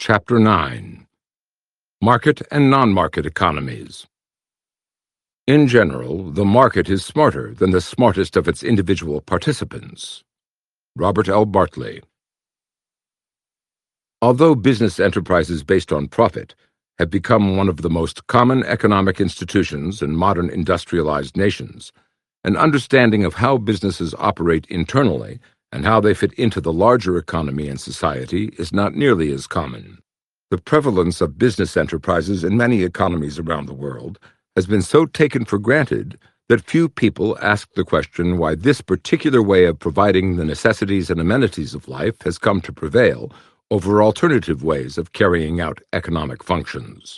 Chapter 9. Market and Non-Market Economies. In general, the market is smarter than the smartest of its individual participants. Robert L. Bartley. Although business enterprises based on profit have become one of the most common economic institutions in modern industrialized nations, an understanding of how businesses operate internally and how they fit into the larger economy and society is not nearly as common. The prevalence of business enterprises in many economies around the world has been so taken for granted that few people ask the question why this particular way of providing the necessities and amenities of life has come to prevail over alternative ways of carrying out economic functions.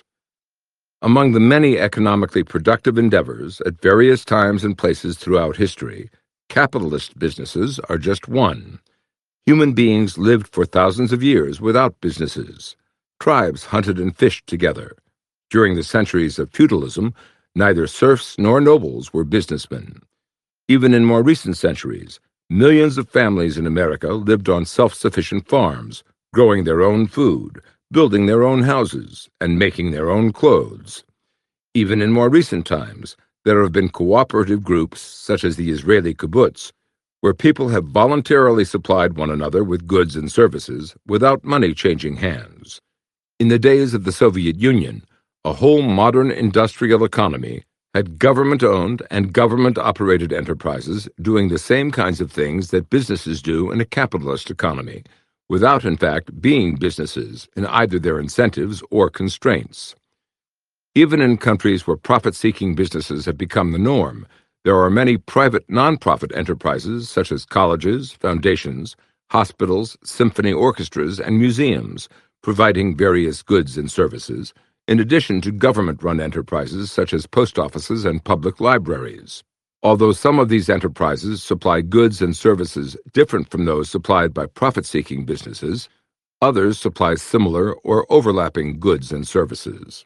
Among the many economically productive endeavors at various times and places throughout history, capitalist businesses are just one. Human beings lived for thousands of years without businesses. Tribes hunted and fished together. During the centuries of feudalism, neither serfs nor nobles were businessmen. Even in more recent centuries, millions of families in America lived on self-sufficient farms, growing their own food, building their own houses, and making their own clothes. Even in more recent times, there have been cooperative groups, such as the Israeli kibbutz, where people have voluntarily supplied one another with goods and services without money changing hands. In the days of the Soviet Union, a whole modern industrial economy had government-owned and government-operated enterprises doing the same kinds of things that businesses do in a capitalist economy, without in fact being businesses in either their incentives or constraints. Even in countries where profit-seeking businesses have become the norm, there are many private non-profit enterprises such as colleges, foundations, hospitals, symphony orchestras, and museums, providing various goods and services, in addition to government-run enterprises such as post offices and public libraries. Although some of these enterprises supply goods and services different from those supplied by profit-seeking businesses, others supply similar or overlapping goods and services.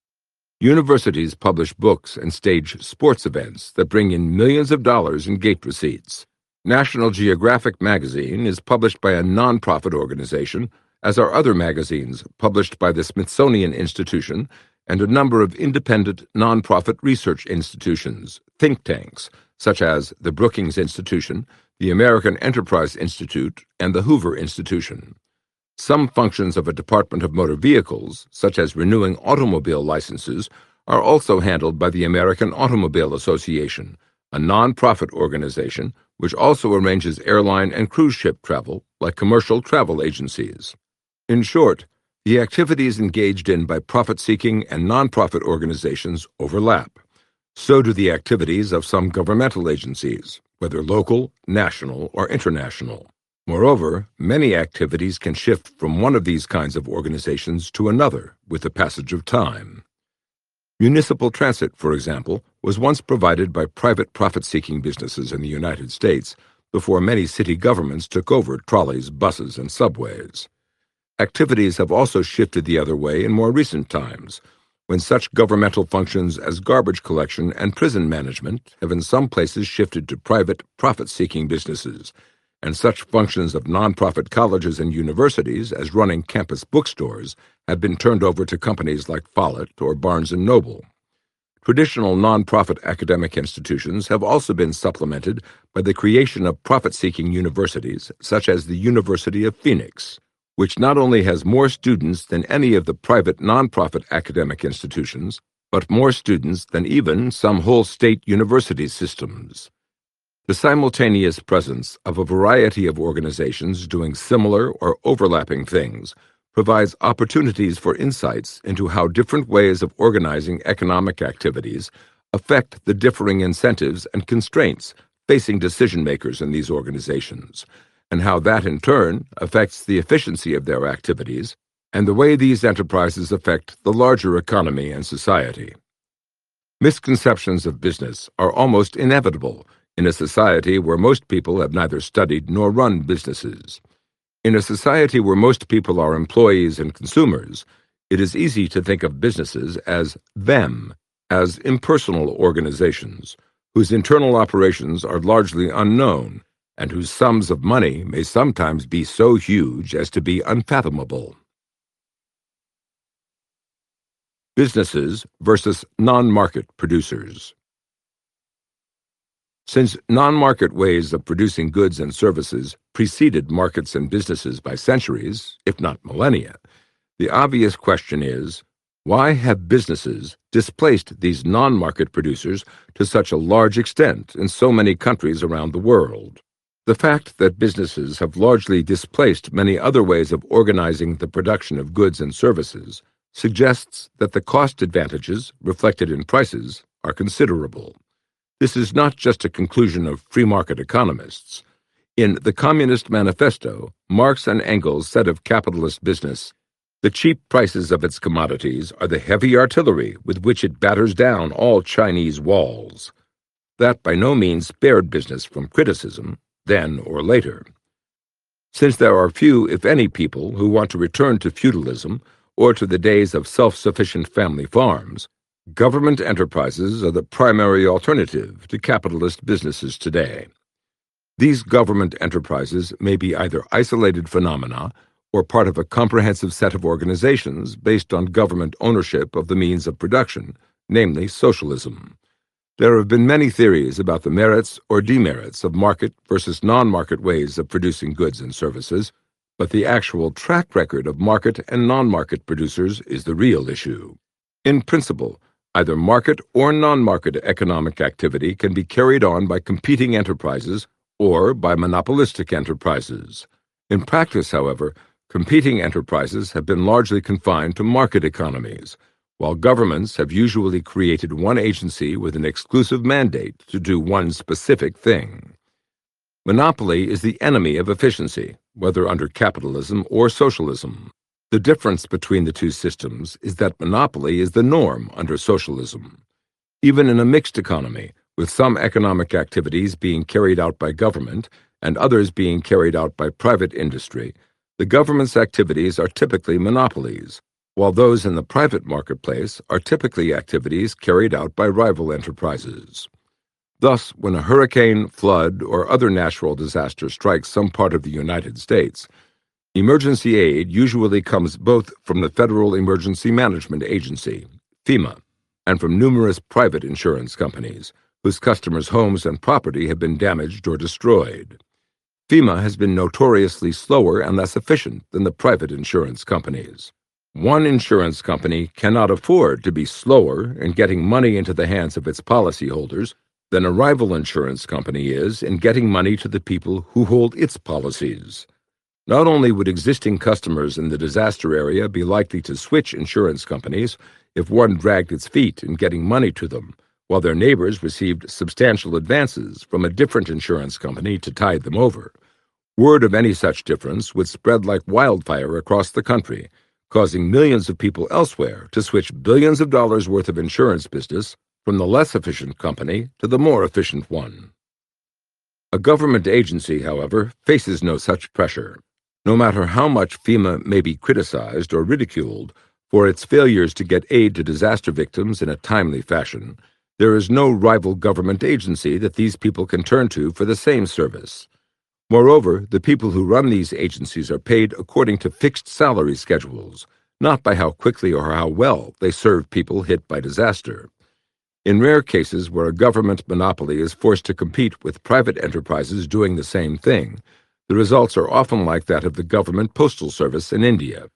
Universities publish books and stage sports events that bring in millions of dollars in gate receipts. National Geographic magazine is published by a non-profit organization, as are other magazines published by the Smithsonian Institution and a number of independent non-profit research institutions, think tanks, such as the Brookings Institution, the American Enterprise Institute, and the Hoover Institution. Some functions of a Department of Motor Vehicles, such as renewing automobile licenses, are also handled by the American Automobile Association, a non-profit organization which also arranges airline and cruise ship travel like commercial travel agencies. In short, the activities engaged in by profit-seeking and non-profit organizations overlap. So do the activities of some governmental agencies, whether local, national, or international. Moreover, many activities can shift from one of these kinds of organizations to another with the passage of time. Municipal transit, for example, was once provided by private profit-seeking businesses in the United States before many city governments took over trolleys, buses, and subways. Activities have also shifted the other way in more recent times, when such governmental functions as garbage collection and prison management have in some places shifted to private, profit-seeking businesses, and such functions of non-profit colleges and universities as running campus bookstores have been turned over to companies like Follett or Barnes & Noble. Traditional non-profit academic institutions have also been supplemented by the creation of profit-seeking universities, such as the University of Phoenix, which not only has more students than any of the private non-profit academic institutions, but more students than even some whole state university systems. The simultaneous presence of a variety of organizations doing similar or overlapping things provides opportunities for insights into how different ways of organizing economic activities affect the differing incentives and constraints facing decision-makers in these organizations, and how that in turn affects the efficiency of their activities and the way these enterprises affect the larger economy and society. Misconceptions of business are almost inevitable in a society where most people have neither studied nor run businesses. In a society where most people are employees and consumers, it is easy to think of businesses as them, as impersonal organizations, whose internal operations are largely unknown, and whose sums of money may sometimes be so huge as to be unfathomable. Businesses versus non-market producers. Since non-market ways of producing goods and services preceded markets and businesses by centuries, if not millennia, the obvious question is, why have businesses displaced these non-market producers to such a large extent in so many countries around the world? The fact that businesses have largely displaced many other ways of organizing the production of goods and services suggests that the cost advantages reflected in prices are considerable. This is not just a conclusion of free market economists. In the Communist Manifesto, Marx and Engels said of capitalist business, "The cheap prices of its commodities are the heavy artillery with which it batters down all Chinese walls." That by no means spared business from criticism, then or later. Since there are few, if any, people who want to return to feudalism or to the days of self-sufficient family farms, government enterprises are the primary alternative to capitalist businesses today. These government enterprises may be either isolated phenomena or part of a comprehensive set of organizations based on government ownership of the means of production, namely socialism. There have been many theories about the merits or demerits of market versus non-market ways of producing goods and services, but the actual track record of market and non-market producers is the real issue. In principle, either market or non-market economic activity can be carried on by competing enterprises or by monopolistic enterprises. In practice, however, competing enterprises have been largely confined to market economies, while governments have usually created one agency with an exclusive mandate to do one specific thing. Monopoly is the enemy of efficiency, whether under capitalism or socialism. The difference between the two systems is that monopoly is the norm under socialism. Even in a mixed economy, with some economic activities being carried out by government and others being carried out by private industry, the government's activities are typically monopolies, while those in the private marketplace are typically activities carried out by rival enterprises. Thus, when a hurricane, flood, or other natural disaster strikes some part of the United States, emergency aid usually comes both from the Federal Emergency Management Agency, FEMA, and from numerous private insurance companies, whose customers' homes and property have been damaged or destroyed. FEMA has been notoriously slower and less efficient than the private insurance companies. One insurance company cannot afford to be slower in getting money into the hands of its policyholders than a rival insurance company is in getting money to the people who hold its policies. Not only would existing customers in the disaster area be likely to switch insurance companies if one dragged its feet in getting money to them, while their neighbors received substantial advances from a different insurance company to tide them over. Word of any such difference would spread like wildfire across the country, causing millions of people elsewhere to switch billions of dollars worth of insurance business from the less efficient company to the more efficient one. A government agency, however, faces no such pressure. No matter how much FEMA may be criticized or ridiculed for its failures to get aid to disaster victims in a timely fashion, there is no rival government agency that these people can turn to for the same service. Moreover, the people who run these agencies are paid according to fixed salary schedules, not by how quickly or how well they serve people hit by disaster. In rare cases where a government monopoly is forced to compete with private enterprises doing the same thing, the results are often like that of the government postal service in India.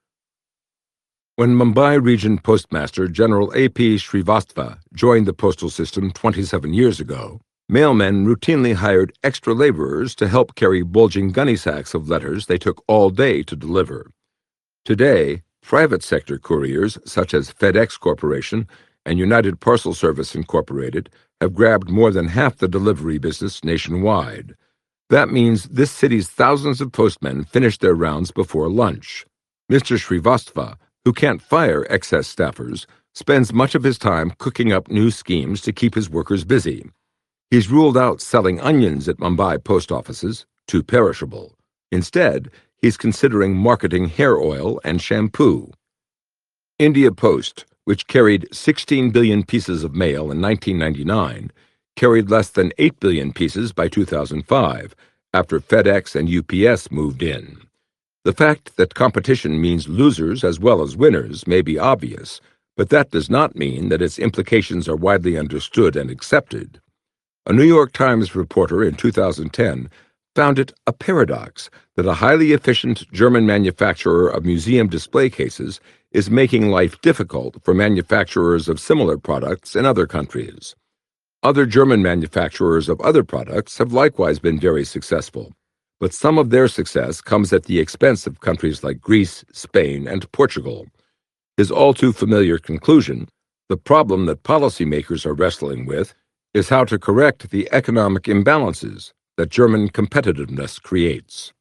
When Mumbai Region Postmaster General A.P. Srivastava joined the postal system 27 years ago, mailmen routinely hired extra laborers to help carry bulging gunny sacks of letters they took all day to deliver. Today, private sector couriers such as FedEx Corporation and United Parcel Service Incorporated have grabbed more than half the delivery business nationwide. That means this city's thousands of postmen finish their rounds before lunch. Mr. Srivastava, who can't fire excess staffers, spends much of his time cooking up new schemes to keep his workers busy. He's ruled out selling onions at Mumbai post offices, too perishable. Instead, he's considering marketing hair oil and shampoo. India Post, which carried 16 billion pieces of mail in 1999, carried less than 8 billion pieces by 2005, after FedEx and UPS moved in. The fact that competition means losers as well as winners may be obvious, but that does not mean that its implications are widely understood and accepted. A New York Times reporter in 2010 found it a paradox that a highly efficient German manufacturer of museum display cases is making life difficult for manufacturers of similar products in other countries. Other German manufacturers of other products have likewise been very successful, but some of their success comes at the expense of countries like Greece, Spain, and Portugal. His all-too-familiar conclusion, the problem that policymakers are wrestling with, is how to correct the economic imbalances that German competitiveness creates.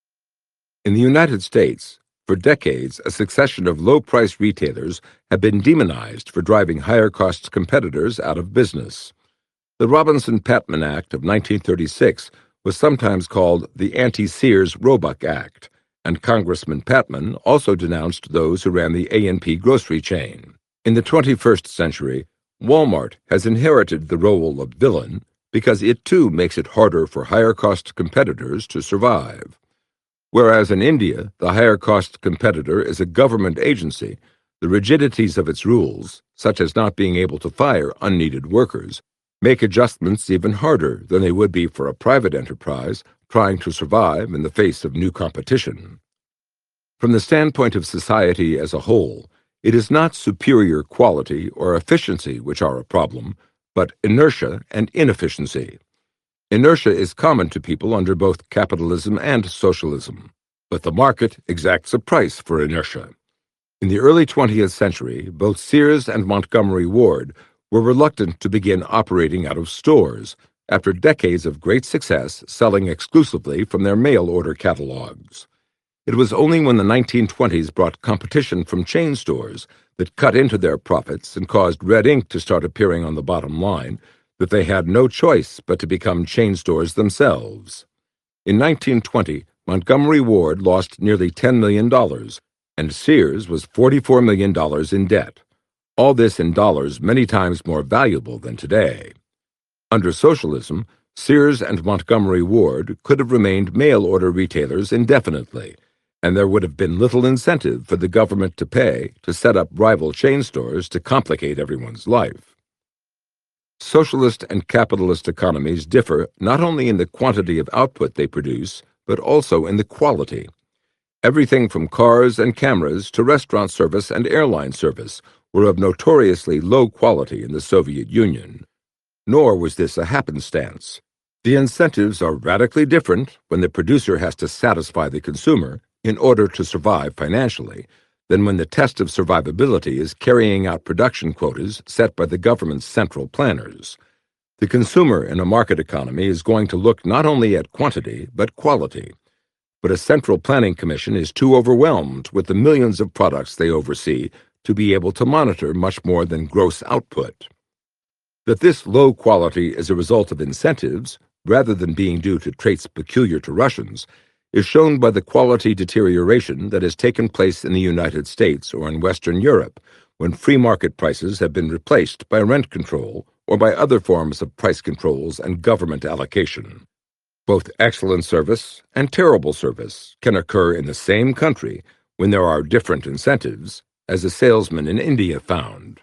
In the United States, for decades, a succession of low-price retailers have been demonized for driving higher-cost competitors out of business. The Robinson-Patman Act of 1936 was sometimes called the Anti-Sears Roebuck Act, and Congressman Patman also denounced those who ran the A&P grocery chain. In the 21st century, Walmart has inherited the role of villain because it too makes it harder for higher-cost competitors to survive. Whereas in India, the higher-cost competitor is a government agency, the rigidities of its rules, such as not being able to fire unneeded workers, make adjustments even harder than they would be for a private enterprise trying to survive in the face of new competition. From the standpoint of society as a whole, it is not superior quality or efficiency which are a problem, but inertia and inefficiency. Inertia is common to people under both capitalism and socialism, but the market exacts a price for inertia. In the early 20th century, both Sears and Montgomery Ward were reluctant to begin operating out of stores after decades of great success selling exclusively from their mail-order catalogs. It was only when the 1920s brought competition from chain stores that cut into their profits and caused red ink to start appearing on the bottom line that they had no choice but to become chain stores themselves. In 1920, Montgomery Ward lost nearly $10 million, and Sears was $44 million in debt. All this in dollars many times more valuable than today. Under socialism, Sears and Montgomery Ward could have remained mail-order retailers indefinitely, and there would have been little incentive for the government to pay to set up rival chain stores to complicate everyone's life. Socialist and capitalist economies differ not only in the quantity of output they produce, but also in the quality. Everything from cars and cameras to restaurant service and airline service were of notoriously low quality in the Soviet Union. Nor was this a happenstance. The incentives are radically different when the producer has to satisfy the consumer in order to survive financially than when the test of survivability is carrying out production quotas set by the government's central planners. The consumer in a market economy is going to look not only at quantity but quality. But a central planning commission is too overwhelmed with the millions of products they oversee to be able to monitor much more than gross output. That this low quality is a result of incentives, rather than being due to traits peculiar to Russians, is shown by the quality deterioration that has taken place in the United States or in Western Europe when free market prices have been replaced by rent control or by other forms of price controls and government allocation. Both excellent service and terrible service can occur in the same country when there are different incentives, as a salesman in India found.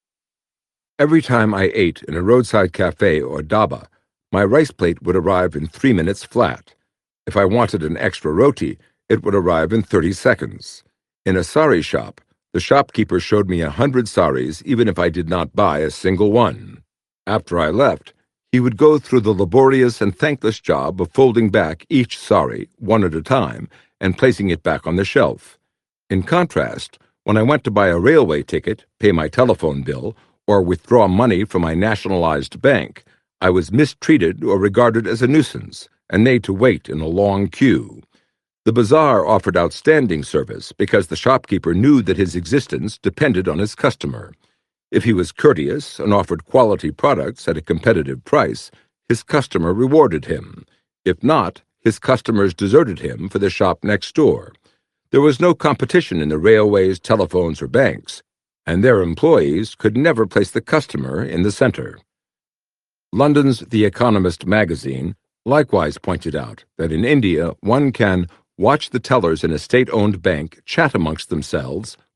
Every time I ate in a roadside cafe or dhaba, my rice plate would arrive in 3 minutes flat. If I wanted an extra roti, it would arrive in 30 seconds. In a sari shop, the shopkeeper showed me 100 saris even if I did not buy a single one. After I left, he would go through the laborious and thankless job of folding back each sari, one at a time, and placing it back on the shelf. In contrast, when I went to buy a railway ticket, pay my telephone bill, or withdraw money from my nationalized bank, I was mistreated or regarded as a nuisance and made to wait in a long queue. The bazaar offered outstanding service because the shopkeeper knew that his existence depended on his customer. If he was courteous and offered quality products at a competitive price, his customer rewarded him. If not, his customers deserted him for the shop next door. There was no competition in the railways, telephones, or banks, and their employees could never place the customer in the center. London's The Economist magazine likewise pointed out that in India one can watch the tellers in a state-owned bank chat amongst themselves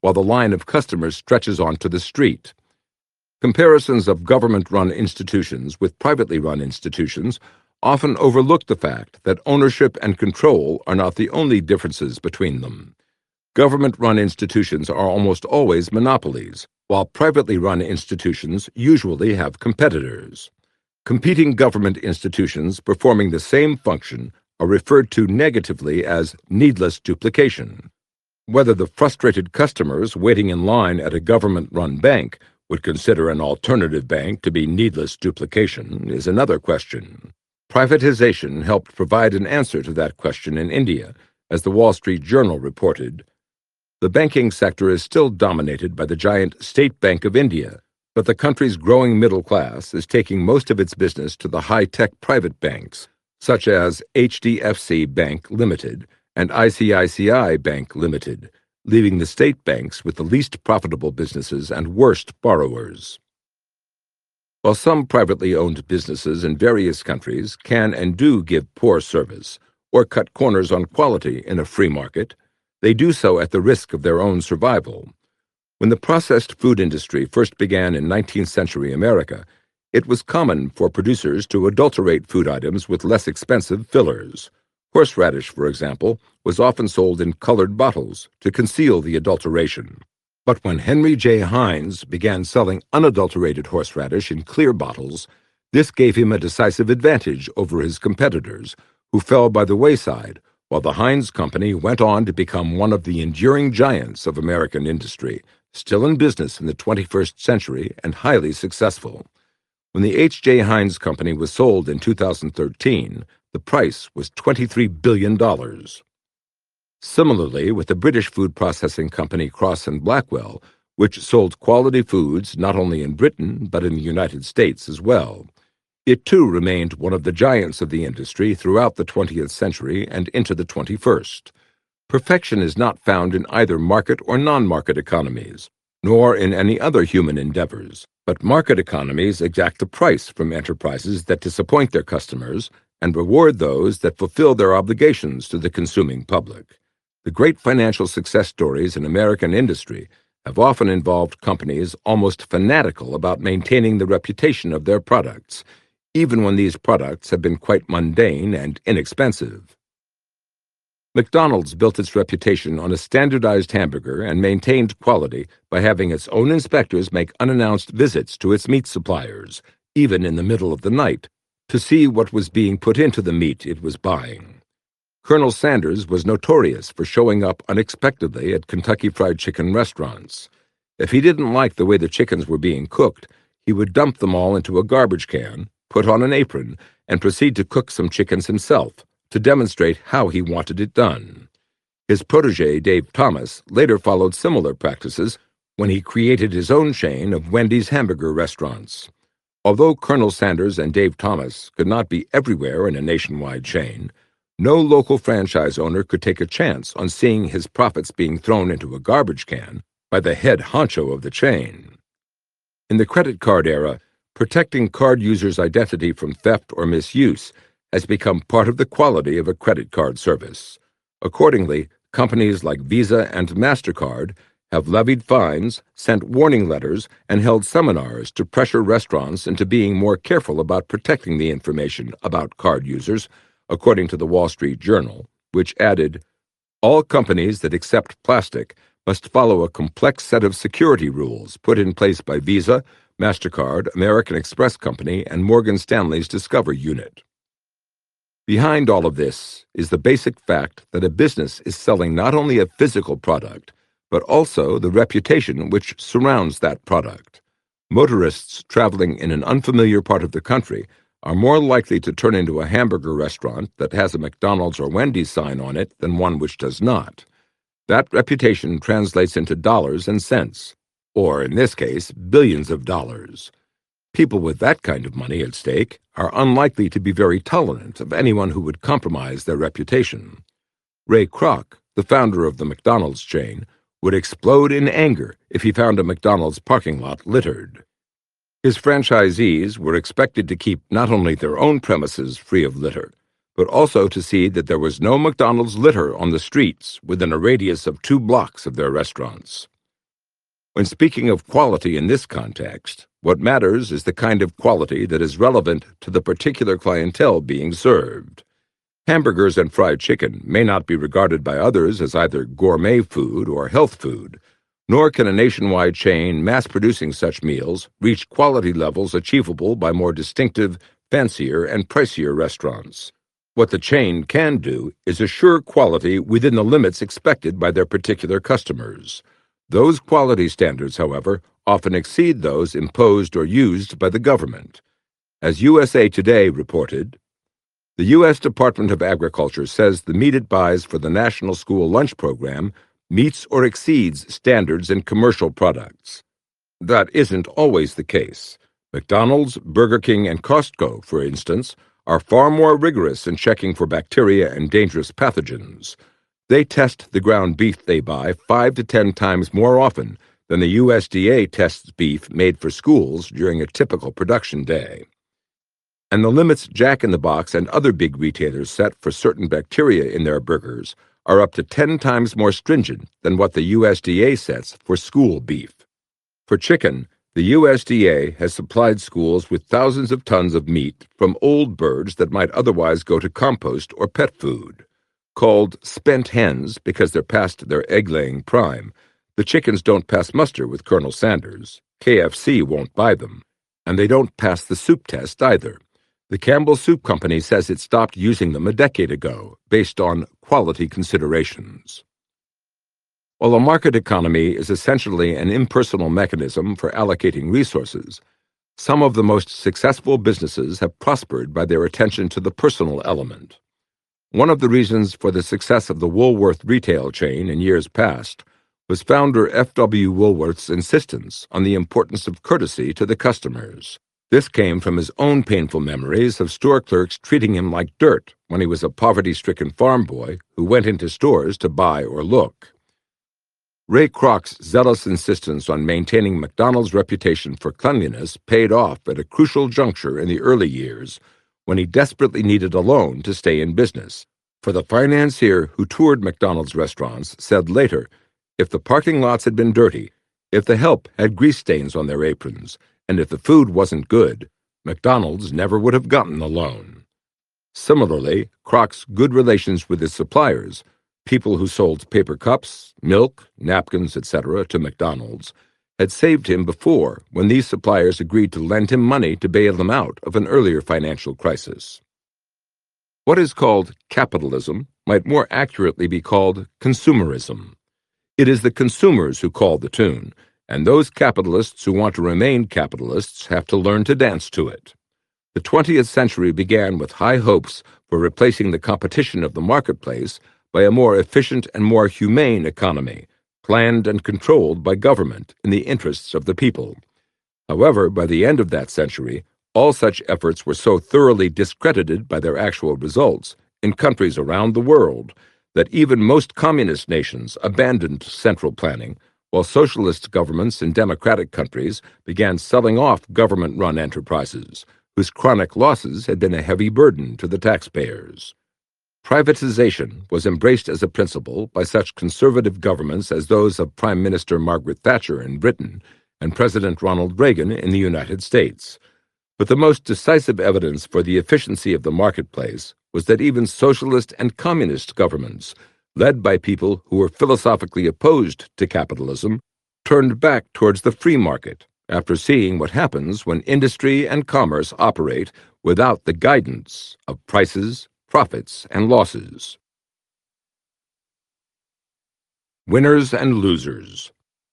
while the line of customers stretches onto the street. Comparisons of government-run institutions with privately run institutions often overlook the fact that ownership and control are not the only differences between them. Government-run institutions are almost always monopolies, while privately run institutions usually have competitors. Competing government institutions performing the same function are referred to negatively as needless duplication. Whether the frustrated customers waiting in line at a government-run bank would consider an alternative bank to be needless duplication is another question. Privatization helped provide an answer to that question in India, as the Wall Street Journal reported. The banking sector is still dominated by the giant State Bank of India, but the country's growing middle class is taking most of its business to the high-tech private banks, such as HDFC Bank Limited and ICICI Bank Limited, leaving the state banks with the least profitable businesses and worst borrowers. While some privately owned businesses in various countries can and do give poor service or cut corners on quality in a free market, they do so at the risk of their own survival. When the processed food industry first began in 19th century America, it was common for producers to adulterate food items with less expensive fillers. Horseradish, for example, was often sold in colored bottles to conceal the adulteration. But when Henry J. Heinz began selling unadulterated horseradish in clear bottles, this gave him a decisive advantage over his competitors, who fell by the wayside, while the Heinz Company went on to become one of the enduring giants of American industry, still in business in the 21st century and highly successful. When the H.J. Heinz Company was sold in 2013, the price was $23 billion. Similarly, with the British food processing company Cross and Blackwell, which sold quality foods not only in Britain but in the United States as well. It too remained one of the giants of the industry throughout the 20th century and into the 21st. Perfection is not found in either market or non-market economies, nor in any other human endeavors, but market economies exact the price from enterprises that disappoint their customers and reward those that fulfill their obligations to the consuming public. The great financial success stories in American industry have often involved companies almost fanatical about maintaining the reputation of their products, even when these products have been quite mundane and inexpensive. McDonald's built its reputation on a standardized hamburger and maintained quality by having its own inspectors make unannounced visits to its meat suppliers, even in the middle of the night, to see what was being put into the meat it was buying. Colonel Sanders was notorious for showing up unexpectedly at Kentucky Fried Chicken restaurants. If he didn't like the way the chickens were being cooked, he would dump them all into a garbage can, put on an apron, and proceed to cook some chickens himself, to demonstrate how he wanted it done. His protege, Dave Thomas, later followed similar practices when he created his own chain of Wendy's hamburger restaurants. Although Colonel Sanders and Dave Thomas could not be everywhere in a nationwide chain, no local franchise owner could take a chance on seeing his profits being thrown into a garbage can by the head honcho of the chain. In the credit card era, protecting card users' identity from theft or misuse has become part of the quality of a credit card service. Accordingly, companies like Visa and MasterCard have levied fines, sent warning letters, and held seminars to pressure restaurants into being more careful about protecting the information about card users, according to the Wall Street Journal, which added, "All companies that accept plastic must follow a complex set of security rules put in place by Visa, MasterCard, American Express Company, and Morgan Stanley's Discover unit." Behind all of this is the basic fact that a business is selling not only a physical product, but also the reputation which surrounds that product. Motorists traveling in an unfamiliar part of the country are more likely to turn into a hamburger restaurant that has a McDonald's or Wendy's sign on it than one which does not. That reputation translates into dollars and cents, or in this case, billions of dollars. People with that kind of money at stake are unlikely to be very tolerant of anyone who would compromise their reputation. Ray Kroc, the founder of the McDonald's chain, would explode in anger if he found a McDonald's parking lot littered. His franchisees were expected to keep not only their own premises free of litter, but also to see that there was no McDonald's litter on the streets within a radius of 2 blocks of their restaurants. When speaking of quality in this context, what matters is the kind of quality that is relevant to the particular clientele being served. Hamburgers and fried chicken may not be regarded by others as either gourmet food or health food, nor can a nationwide chain mass-producing such meals reach quality levels achievable by more distinctive, fancier, and pricier restaurants. What the chain can do is assure quality within the limits expected by their particular customers. Those quality standards, however, often exceed those imposed or used by the government. As USA Today reported, the U.S. Department of Agriculture says the meat it buys for the National School Lunch Program meets or exceeds standards in commercial products. That isn't always the case. McDonald's, Burger King, and Costco, for instance, are far more rigorous in checking for bacteria and dangerous pathogens. They test the ground beef they buy 5 to 10 times more often than the USDA tests beef made for schools during a typical production day. And the limits Jack in the Box and other big retailers set for certain bacteria in their burgers are up to 10 times more stringent than what the USDA sets for school beef. For chicken, the USDA has supplied schools with thousands of tons of meat from old birds that might otherwise go to compost or pet food. Called spent hens because they're past their egg-laying prime, the chickens don't pass muster with Colonel Sanders. KFC won't buy them. And they don't pass the soup test either. The Campbell Soup Company says it stopped using them a decade ago, based on quality considerations. While a market economy is essentially an impersonal mechanism for allocating resources, some of the most successful businesses have prospered by their attention to the personal element. One of the reasons for the success of the Woolworth retail chain in years past was founder F.W. Woolworth's insistence on the importance of courtesy to the customers. This came from his own painful memories of store clerks treating him like dirt when he was a poverty-stricken farm boy who went into stores to buy or look. Ray Kroc's zealous insistence on maintaining McDonald's reputation for cleanliness paid off at a crucial juncture in the early years when he desperately needed a loan to stay in business. For the financier who toured McDonald's restaurants said later, if the parking lots had been dirty, if the help had grease stains on their aprons, and if the food wasn't good, McDonald's never would have gotten the loan. Similarly, Kroc's good relations with his suppliers, people who sold paper cups, milk, napkins, etc. to McDonald's, had saved him before when these suppliers agreed to lend him money to bail them out of an earlier financial crisis. What is called capitalism might more accurately be called consumerism. It is the consumers who call the tune, and those capitalists who want to remain capitalists have to learn to dance to it. The 20th century began with high hopes for replacing the competition of the marketplace by a more efficient and more humane economy, planned and controlled by government in the interests of the people. However, by the end of that century, all such efforts were so thoroughly discredited by their actual results in countries around the world that even most communist nations abandoned central planning, while socialist governments in democratic countries began selling off government-run enterprises, whose chronic losses had been a heavy burden to the taxpayers. Privatization was embraced as a principle by such conservative governments as those of Prime Minister Margaret Thatcher in Britain and President Ronald Reagan in the United States. But the most decisive evidence for the efficiency of the marketplace was that even socialist and communist governments, led by people who were philosophically opposed to capitalism, turned back towards the free market after seeing what happens when industry and commerce operate without the guidance of prices, profits, and losses. Winners and losers.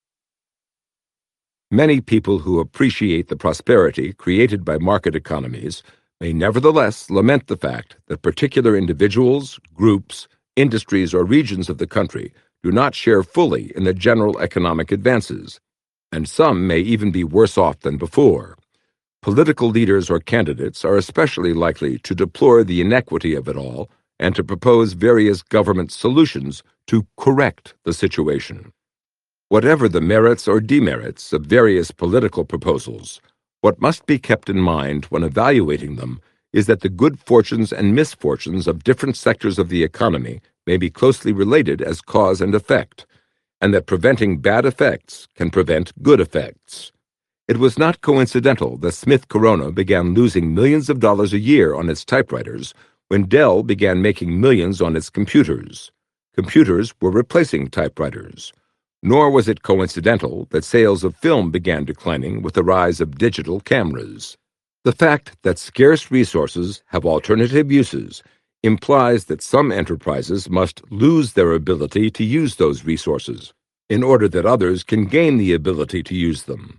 Many people who appreciate the prosperity created by market economies may nevertheless lament the fact that particular individuals, groups, industries, or regions of the country do not share fully in the general economic advances, and some may even be worse off than before. Political leaders or candidates are especially likely to deplore the inequity of it all and to propose various government solutions to correct the situation. Whatever the merits or demerits of various political proposals, what must be kept in mind when evaluating them is that the good fortunes and misfortunes of different sectors of the economy may be closely related as cause and effect, and that preventing bad effects can prevent good effects. It was not coincidental that Smith Corona began losing millions of dollars a year on its typewriters when Dell began making millions on its computers. Computers were replacing typewriters. Nor was it coincidental that sales of film began declining with the rise of digital cameras. The fact that scarce resources have alternative uses implies that some enterprises must lose their ability to use those resources in order that others can gain the ability to use them.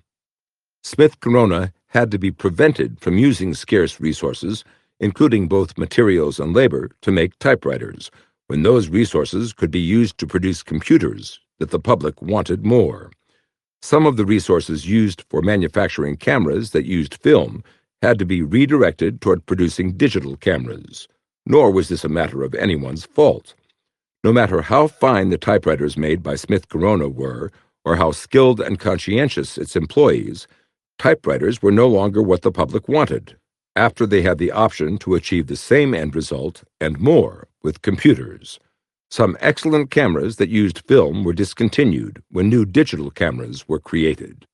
Smith Corona had to be prevented from using scarce resources, including both materials and labor, to make typewriters, when those resources could be used to produce computers that the public wanted more. Some of the resources used for manufacturing cameras that used film had to be redirected toward producing digital cameras. Nor was this a matter of anyone's fault. No matter how fine the typewriters made by Smith Corona were, or how skilled and conscientious its employees, typewriters were no longer what the public wanted, after they had the option to achieve the same end result and more with computers. Some excellent cameras that used film were discontinued when new digital cameras were created.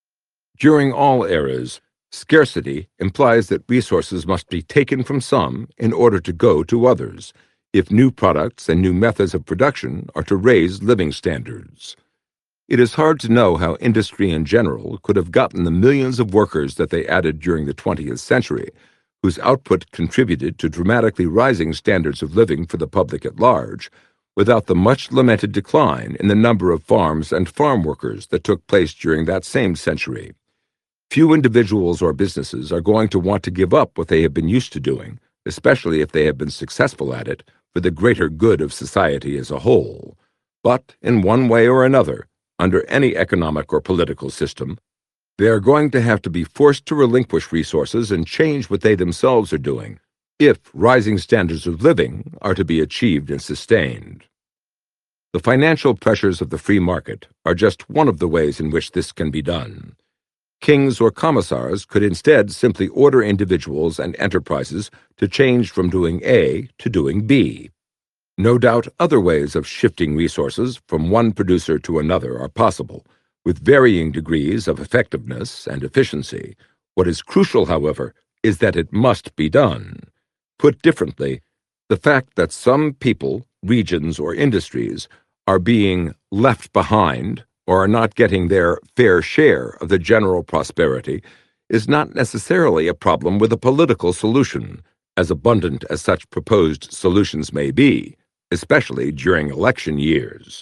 During all eras, scarcity implies that resources must be taken from some in order to go to others, if new products and new methods of production are to raise living standards. It is hard to know how industry in general could have gotten the millions of workers that they added during the 20th century, whose output contributed to dramatically rising standards of living for the public at large, without the much-lamented decline in the number of farms and farm workers that took place during that same century. Few individuals or businesses are going to want to give up what they have been used to doing, especially if they have been successful at it, for the greater good of society as a whole. But, in one way or another, under any economic or political system, they are going to have to be forced to relinquish resources and change what they themselves are doing, if rising standards of living are to be achieved and sustained. The financial pressures of the free market are just one of the ways in which this can be done. Kings or commissars could instead simply order individuals and enterprises to change from doing A to doing B. No doubt other ways of shifting resources from one producer to another are possible, with varying degrees of effectiveness and efficiency. What is crucial, however, is that it must be done. Put differently, the fact that some people, regions, or industries are being left behind or are not getting their fair share of the general prosperity is not necessarily a problem with a political solution, as abundant as such proposed solutions may be, especially during election years.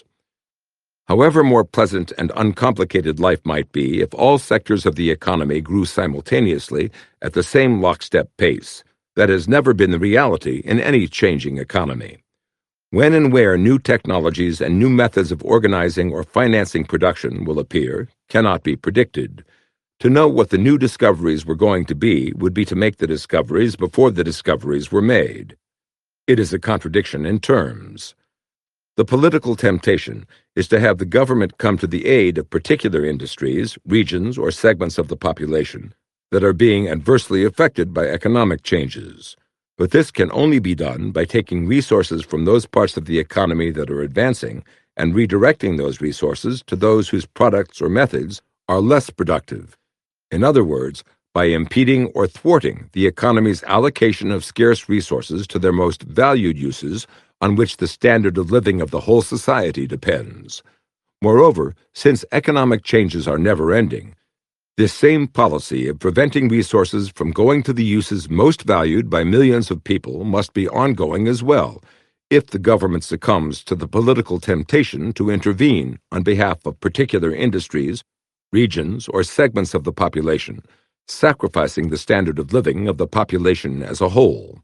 However more pleasant and uncomplicated life might be if all sectors of the economy grew simultaneously at the same lockstep pace, that has never been the reality in any changing economy. When and where new technologies and new methods of organizing or financing production will appear cannot be predicted. To know what the new discoveries were going to be would be to make the discoveries before the discoveries were made. It is a contradiction in terms. The political temptation is to have the government come to the aid of particular industries, regions, or segments of the population that are being adversely affected by economic changes. But this can only be done by taking resources from those parts of the economy that are advancing and redirecting those resources to those whose products or methods are less productive. In other words, by impeding or thwarting the economy's allocation of scarce resources to their most valued uses on which the standard of living of the whole society depends. Moreover, since economic changes are never-ending, this same policy of preventing resources from going to the uses most valued by millions of people must be ongoing as well, if the government succumbs to the political temptation to intervene on behalf of particular industries, regions, or segments of the population, sacrificing the standard of living of the population as a whole.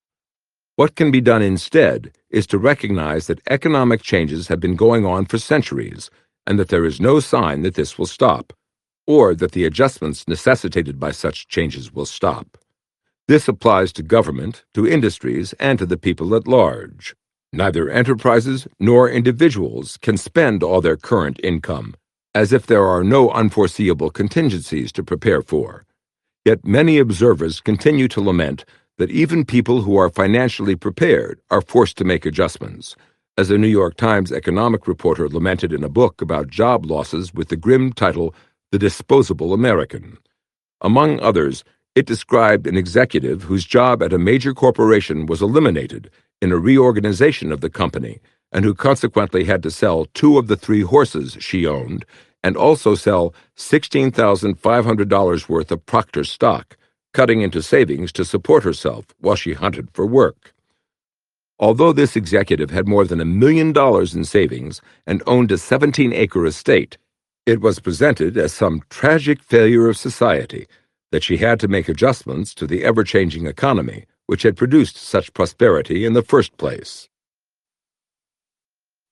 What can be done instead is to recognize that economic changes have been going on for centuries, and that there is no sign that this will stop, or that the adjustments necessitated by such changes will stop. This applies to government, to industries, and to the people at large. Neither enterprises nor individuals can spend all their current income, as if there are no unforeseeable contingencies to prepare for. Yet many observers continue to lament that even people who are financially prepared are forced to make adjustments, as a New York Times economic reporter lamented in a book about job losses with the grim title The Disposable American. Among others, it described an executive whose job at a major corporation was eliminated in a reorganization of the company, and who consequently had to sell 2 of the 3 horses she owned and also sell $16,500 worth of Proctor stock, cutting into savings to support herself while she hunted for work. Although this executive had more than $1 million in savings and owned a 17-acre estate, it was presented as some tragic failure of society that she had to make adjustments to the ever-changing economy which had produced such prosperity in the first place.